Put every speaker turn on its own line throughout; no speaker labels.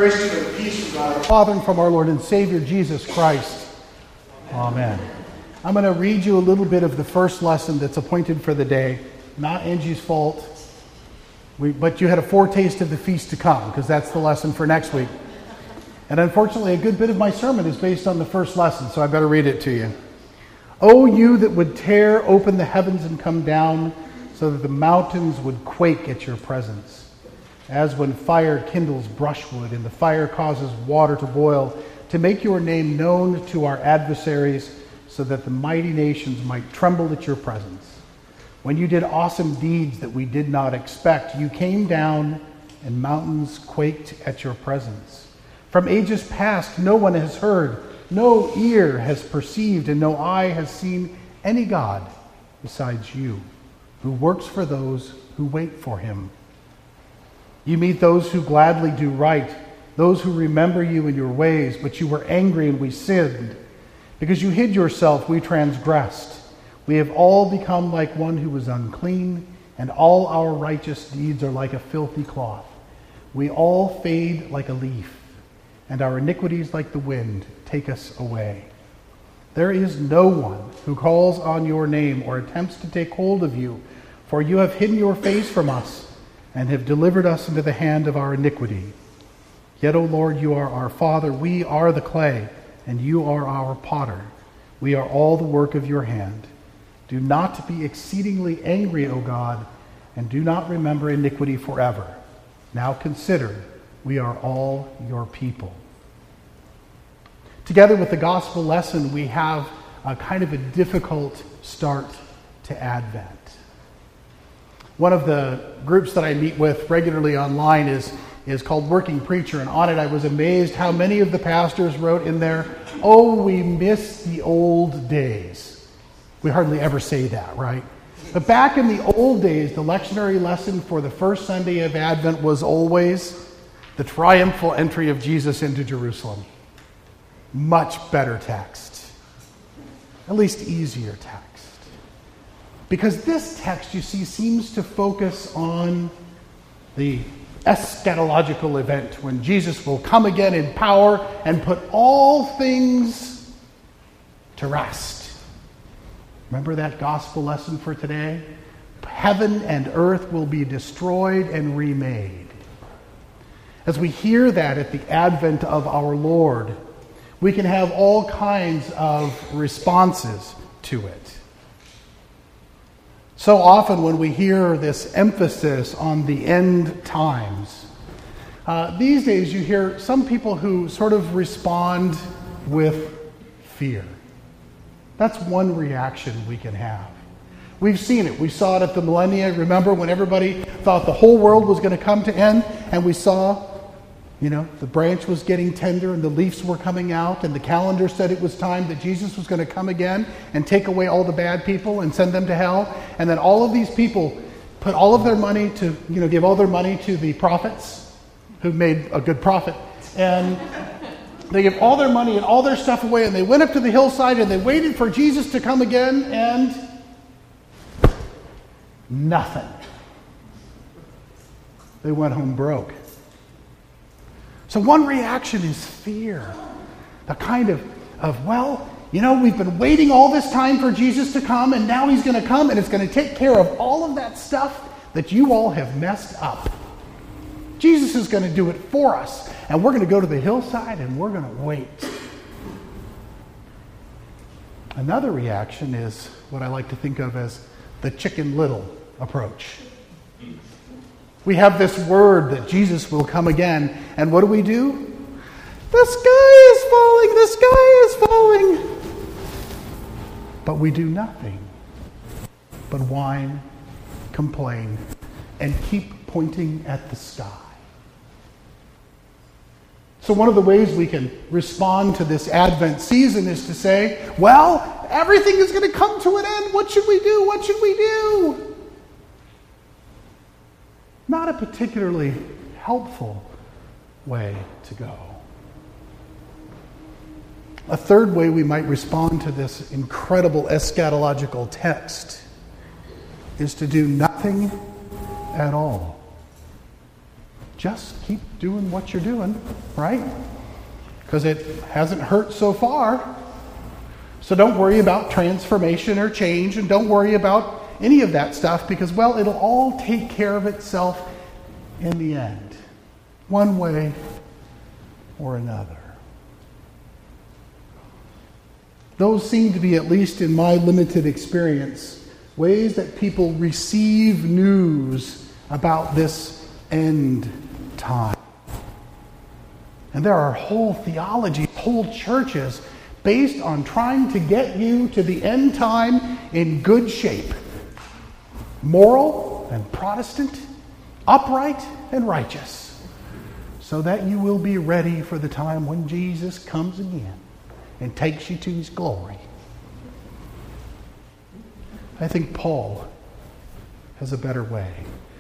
Grace to you and peace from God, Father, and from our Lord and Savior, Jesus Christ. Amen. I'm going to read you a little bit of the first lesson that's appointed for the day. Not Angie's fault, but you had a foretaste of the feast to come, because that's the lesson for next week. And unfortunately, a good bit of my sermon is based on the first lesson, so I better read it to you. O you that would tear open the heavens and come down, so that the mountains would quake at your presence. As when fire kindles brushwood and the fire causes water to boil, to make your name known to our adversaries, so that the mighty nations might tremble at your presence. When you did awesome deeds that we did not expect, you came down and mountains quaked at your presence. From ages past, no one has heard, no ear has perceived, and no eye has seen any God besides you, who works for those who wait for him. You meet those who gladly do right, those who remember you in your ways, but you were angry and we sinned. Because you hid yourself, we transgressed. We have all become like one who is unclean, and all our righteous deeds are like a filthy cloth. We all fade like a leaf, and our iniquities like the wind take us away. There is no one who calls on your name or attempts to take hold of you, for you have hidden your face from us, and have delivered us into the hand of our iniquity. Yet, O Lord, you are our Father, we are the clay, and you are our potter. We are all the work of your hand. Do not be exceedingly angry, O God, and do not remember iniquity forever. Now consider, we are all your people. Together with the gospel lesson, we have a kind of a difficult start to Advent. One of the groups that I meet with regularly online is called Working Preacher, and on it I was amazed how many of the pastors wrote in there, "Oh, we miss the old days." We hardly ever say that, right? But back in the old days, the lectionary lesson for the first Sunday of Advent was always the triumphal entry of Jesus into Jerusalem. Much better text. At least easier text. Because this text, you see, seems to focus on the eschatological event when Jesus will come again in power and put all things to rest. Remember that gospel lesson for today? Heaven and earth will be destroyed and remade. As we hear that at the advent of our Lord, we can have all kinds of responses to it. So often when we hear this emphasis on the end times, these days you hear some people who sort of respond with fear. That's one reaction we can have. We've seen it. We saw it at the millennia. Remember when everybody thought the whole world was going to come to end, and we saw, the branch was getting tender and the leaves were coming out, and the calendar said it was time that Jesus was going to come again and take away all the bad people and send them to hell. And then all of these people put all of their money to, give all their money to the prophets who made a good profit. And they gave all their money and all their stuff away, and they went up to the hillside and they waited for Jesus to come again, and nothing. They went home broke. So one reaction is fear. The kind of we've been waiting all this time for Jesus to come, and now he's going to come, and it's going to take care of all of that stuff that you all have messed up. Jesus is going to do it for us, and we're going to go to the hillside, and we're going to wait. Another reaction is what I like to think of as the Chicken Little approach. We have this word that Jesus will come again, and what do? The sky is falling. But we do nothing but whine, complain, and keep pointing at the sky. So one of the ways we can respond to this Advent season is to say, everything is going to come to an end. What should we do? Not a particularly helpful way to go. A third way we might respond to this incredible eschatological text is to do nothing at all. just keep doing what you're doing, right? Because it hasn't hurt so far. So don't worry about transformation or change, and don't worry about any of that stuff because, well, it'll all take care of itself in the end, one way or another. Those seem to be, at least in my limited experience, ways that people receive news about this end time. And there are whole theologies, whole churches based on trying to get you to the end time in good shape. Moral and Protestant, upright and righteous, so that you will be ready for the time when Jesus comes again and takes you to his glory. I think Paul has a better way.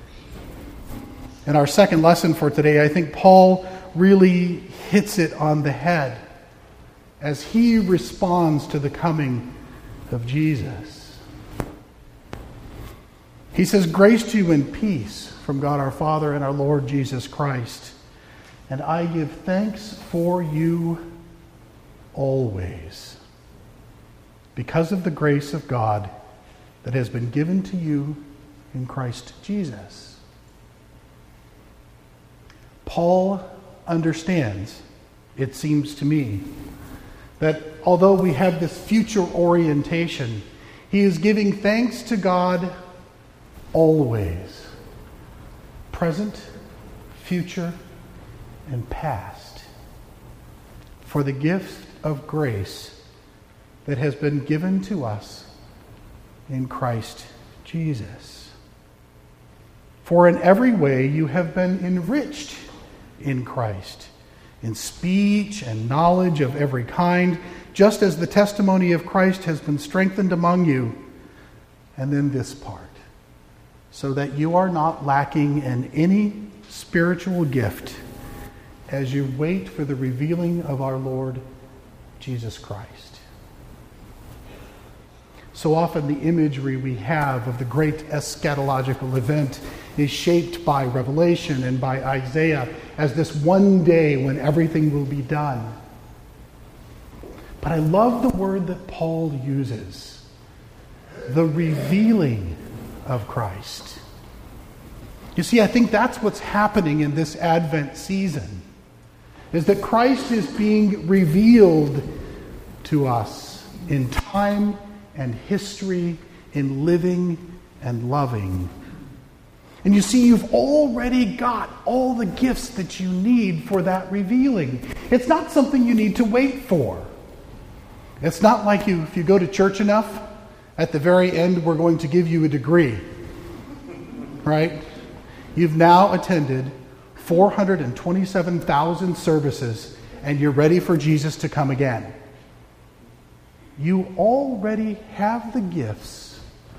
In our second lesson for today, I think Paul really hits it on the head as he responds to the coming of Jesus. He says, "Grace to you and peace from God our Father and our Lord Jesus Christ. And I give thanks for you always, because of the grace of God that has been given to you in Christ Jesus." Paul understands, it seems to me, that although we have this future orientation, he is giving thanks to God always. Present, future, and past. For the gift of grace that has been given to us in Christ Jesus. For in every way you have been enriched in Christ, in speech and knowledge of every kind, just as the testimony of Christ has been strengthened among you. And then this part, so that you are not lacking in any spiritual gift as you wait for the revealing of our Lord Jesus Christ. So often the imagery we have of the great eschatological event is shaped by Revelation and by Isaiah as this one day when everything will be done. But I love the word that Paul uses, the revealing of Christ. You see, I think that's what's happening in this Advent season, is that Christ is being revealed to us in time and history, in living and loving. And you see, you've already got all the gifts that you need for that revealing. It's not something you need to wait for. It's not like if you go to church enough, at the very end we're going to give you a degree. Right? You've now attended 427,000 services and you're ready for Jesus to come again. You already have the gifts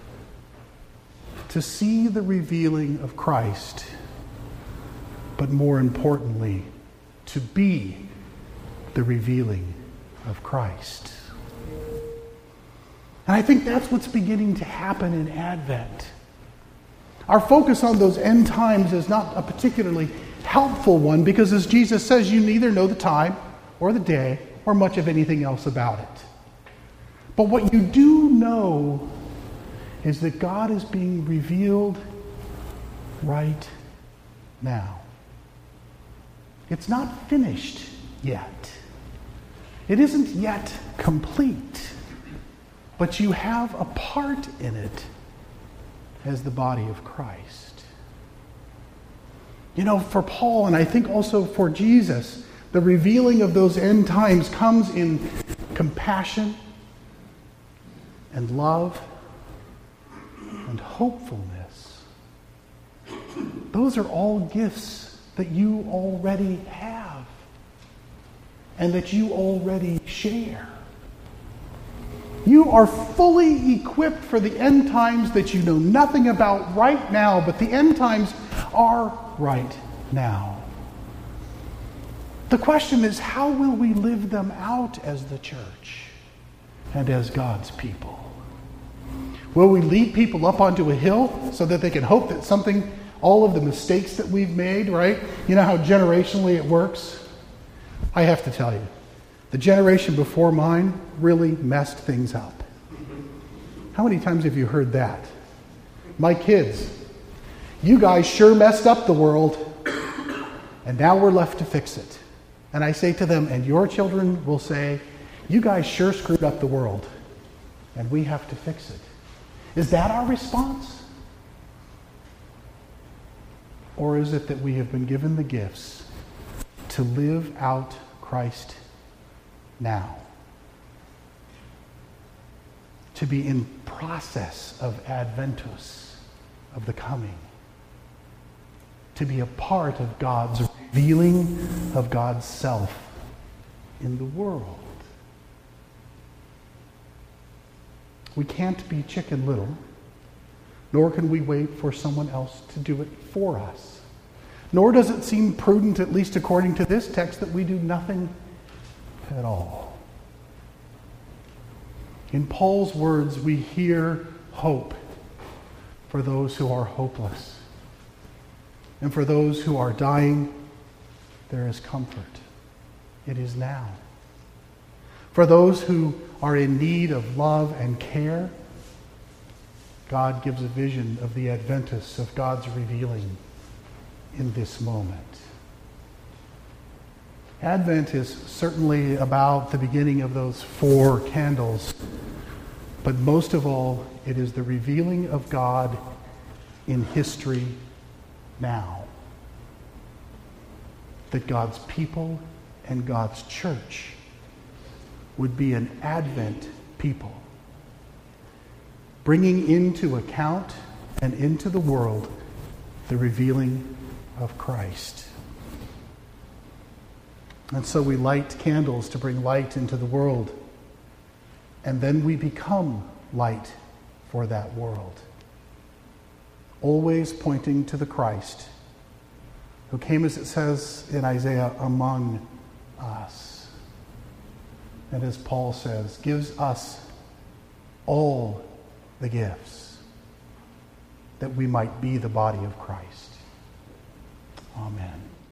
to see the revealing of Christ, but more importantly, to be the revealing of Christ. And I think that's what's beginning to happen in Advent. Our focus on those end times is not a particularly helpful one because, as Jesus says, you neither know the time or the day or much of anything else about it. But what you do know is that God is being revealed right now. It's not finished yet. It isn't yet complete. But you have a part in it as the body of Christ. You know, for Paul, and I think also for Jesus, the revealing of those end times comes in compassion and love and hopefulness. Those are all gifts that you already have and that you already share. You are fully equipped for the end times that you know nothing about right now, but the end times are right now. The question is, how will we live them out as the church and as God's people? Will we lead people up onto a hill so that they can hope that something all of the mistakes that we've made, right? You know how generationally it works? I have to tell you, the generation before mine really messed things up. How many times have you heard that? My kids, you guys sure messed up the world, and now we're left to fix it. And I say to them, and your children will say, you guys sure screwed up the world, and we have to fix it. Is that our response? Or is it that we have been given the gifts to live out Christ now? To be in process of Adventus, of the coming. To be a part of God's revealing of God's self in the world. We can't be Chicken Little, nor can we wait for someone else to do it for us. Nor does it seem prudent, at least according to this text, that we do nothing at all. In Paul's words, we hear hope for those who are hopeless. And for those who are dying, there is comfort. It is now. For those who are in need of love and care, God gives a vision of the Adventus, of God's revealing in this moment. Advent is certainly about the beginning of those 4 candles, but most of all, it is the revealing of God in history now. That God's people and God's church would be an Advent people, bringing into account and into the world the revealing of Christ. And so we light candles to bring light into the world, and then we become light for that world, always pointing to the Christ who came, as it says in Isaiah, among us. And as Paul says, gives us all the gifts that we might be the body of Christ. Amen.